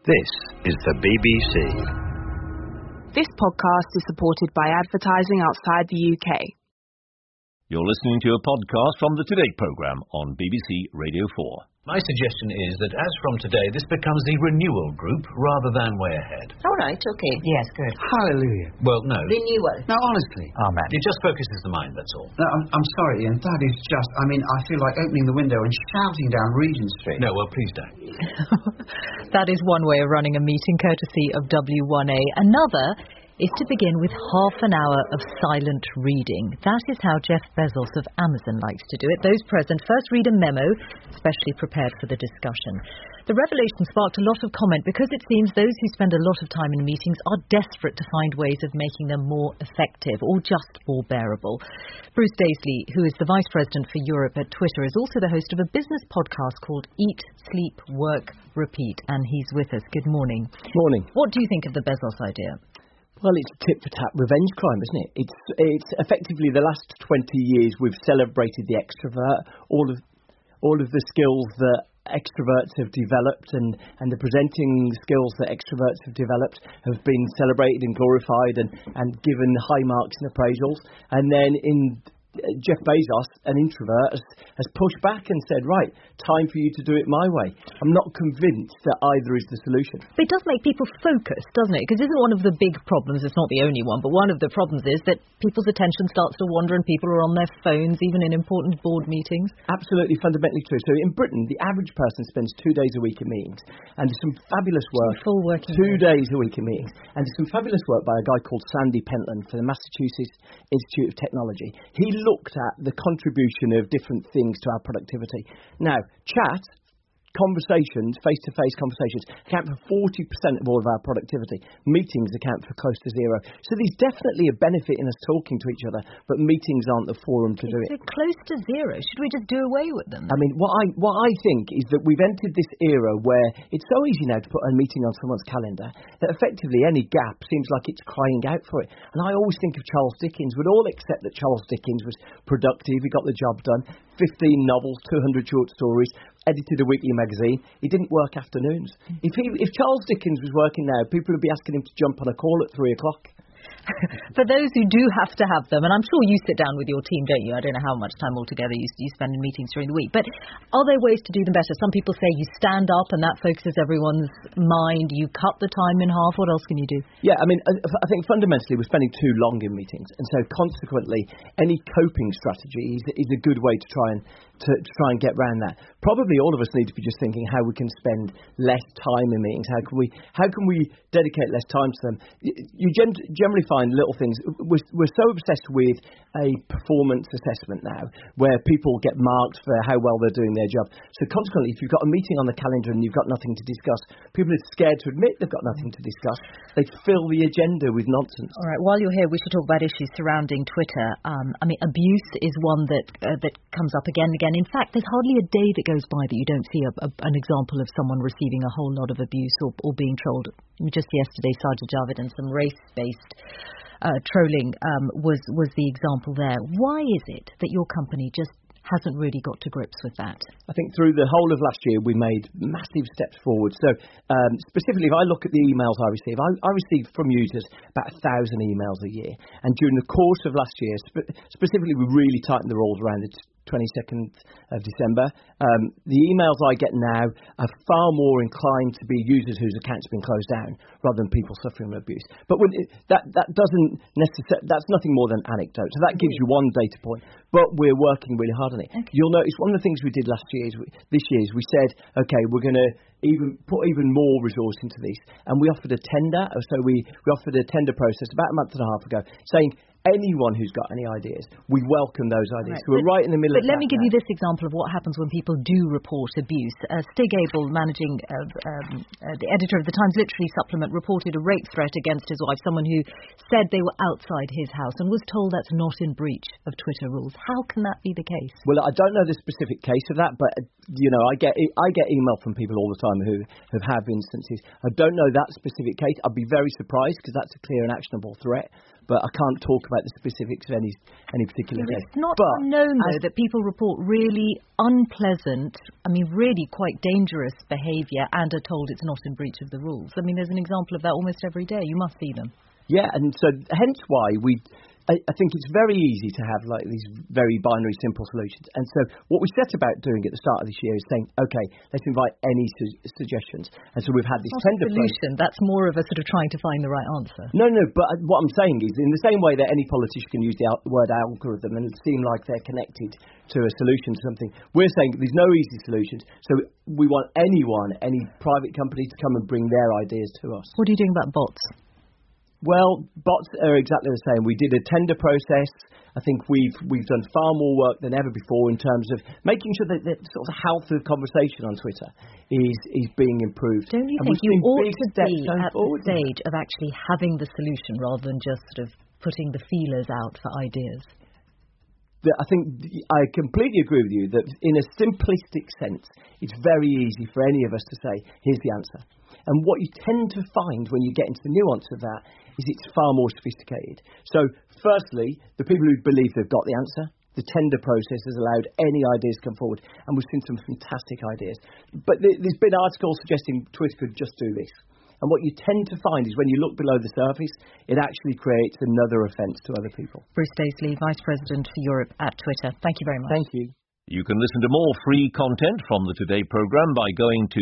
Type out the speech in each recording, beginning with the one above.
This is the BBC. This podcast is supported by advertising outside the UK. You're listening to a podcast from the Today programme on BBC Radio 4. My suggestion is that as from today, this becomes the renewal group rather than way ahead. All right, okay. Yes, good. Hallelujah. Well, no. Renewal. Now, honestly. Amen. It just focuses the mind, that's all. No, I'm sorry, Ian. That is just, I feel like opening the window and shouting down Regent Street. No, well, please don't. That is one way of running a meeting, courtesy of W1A. Another is to begin with half an hour of silent reading. That is how Jeff Bezos of Amazon likes to do it. Those present first read a memo, specially prepared for the discussion. The revelation sparked a lot of comment because it seems those who spend a lot of time in meetings are desperate to find ways of making them more effective or just more bearable. Bruce Daisley, who is the Vice President for Europe at Twitter, is also the host of a business podcast called Eat, Sleep, Work, Repeat, and he's with us. Good morning. Morning. What do you think of the Bezos idea? Well, it's tit-for-tat revenge crime, isn't it? It's effectively the last 20 years we've celebrated the extrovert, all of the skills that extroverts have developed and the presenting skills that extroverts have developed have been celebrated and glorified and given high marks in appraisals. And then Jeff Bezos, an introvert, has pushed back and said, right, time for you to do it my way. I'm not convinced that either is the solution. But it does make people focus, doesn't it? Because isn't one of the big problems, it's not the only one, but one of the problems is that people's attention starts to wander and people are on their phones, even in important board meetings. Absolutely, fundamentally true. So in Britain, the average person spends 2 days a week in meetings, and there's some fabulous work. Full working 2 days a week in meetings, and there's some fabulous work by a guy called Sandy Pentland for the Massachusetts Institute of Technology. He looked at the contribution of different things to our productivity. Now, chat, conversations, face-to-face conversations, account for 40% of all of our productivity. Meetings account for close to zero. So there's definitely a benefit in us talking to each other, but meetings aren't the forum to do it. They're close to zero. Should we just do away with them? I mean, what I think is that we've entered this era where it's so easy now to put a meeting on someone's calendar that effectively any gap seems like it's crying out for it. And I always think of Charles Dickens. We'd all accept that Charles Dickens was productive, he got the job done, 15 novels, 200 short stories, edited a weekly magazine. He didn't work afternoons. If Charles Dickens was working now, people would be asking him to jump on a call at 3 o'clock. For those who do have to have them, and I'm sure you sit down with your team, don't you? I don't know how much time altogether you spend in meetings during the week, but are there ways to do them better? Some people say you stand up and that focuses everyone's mind. You cut the time in half. What else can you do? Yeah, I mean, I think fundamentally we're spending too long in meetings, and so consequently any coping strategy is a good way to try and get around that. Probably all of us need to be just thinking how we can spend less time in meetings. How can we dedicate less time to them? You generally find little things. We're so obsessed with a performance assessment now, where people get marked for how well they're doing their job. So consequently, if you've got a meeting on the calendar and you've got nothing to discuss, people are scared to admit they've got nothing to discuss. They fill the agenda with nonsense. All right. While you're here, we should talk about issues surrounding Twitter. I mean, abuse is one that comes up again and again. In fact, there's hardly a day that goes by that you don't see an example of someone receiving a whole lot of abuse or being trolled. Just yesterday, Sajid Javid and some race-based trolling was the example there. Why is it that your company just hasn't really got to grips with that? I think through the whole of last year we made massive steps forward. So specifically, if I look at the emails I receive, I receive from users about 1,000 emails a year. And during the course of last year, specifically, we really tightened the rules around it. 22nd of December. The emails I get now are far more inclined to be users whose accounts have been closed down rather than people suffering from abuse. But that doesn't necessarily, that's nothing more than anecdote. So that gives you one data point. But we're working really hard on it. Okay. You'll notice one of the things we did this year is we said, okay, we're going to put even more resource into this. And we offered a tender. So we offered a tender process about a month and a half ago saying, anyone who's got any ideas, we welcome those ideas. Right. So we're right in the middle of that. But let me give you this example of what happens when people do report abuse. Stig Abel, the editor of the Times Literary Supplement, reported a rape threat against his wife, someone who said they were outside his house and was told that's not in breach of Twitter rules. How can that be the case? Well, I don't know the specific case of that, but I get email from people all the time who have instances. I don't know that specific case. I'd be very surprised because that's a clear and actionable threat. But I can't talk about the specifics of any particular case. It's not unknown, though, that people report really unpleasant, really quite dangerous behaviour and are told it's not in breach of the rules. There's an example of that almost every day. You must see them. Yeah, and so hence why I think it's very easy to have like these very binary, simple solutions. And so what we set about doing at the start of this year is saying, okay, let's invite any suggestions. And so we've had this tender solution. That's more of a sort of trying to find the right answer. No, but what I'm saying is, in the same way that any politician can use the word algorithm and seem like they're connected to a solution to something, we're saying there's no easy solutions. So we want any private company to come and bring their ideas to us. What are you doing about bots? Well, bots are exactly the same. We did a tender process. I think we've done far more work than ever before in terms of making sure that the sort of health of conversation on Twitter is being improved. Don't you think you ought to be at the stage of actually having the solution rather than just sort of putting the feelers out for ideas? I think I completely agree with you that in a simplistic sense, it's very easy for any of us to say, here's the answer. And what you tend to find when you get into the nuance of that is it's far more sophisticated. So, firstly, the people who believe they've got the answer, the tender process has allowed any ideas to come forward, and we've seen some fantastic ideas. But there's been articles suggesting Twitter could just do this. And what you tend to find is when you look below the surface, it actually creates another offence to other people. Bruce Daisley, Vice President for Europe at Twitter. Thank you very much. Thank you. You can listen to more free content from the Today programme by going to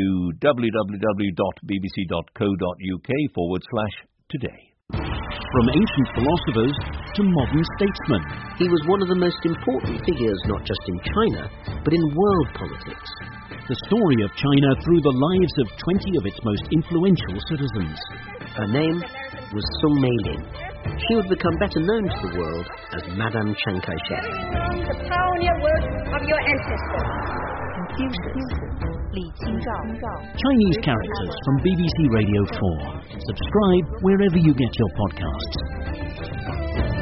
www.bbc.co.uk/today. From ancient philosophers to modern statesmen, he was one of the most important figures not just in China, but in world politics. The story of China through the lives of 20 of its most influential citizens. Her name was Sung Mei-lin. She would become better known to the world as Madame Chiang Kai-shek. From the pioneer work of your ancestors. Chinese characters from BBC Radio 4. Subscribe wherever you get your podcasts.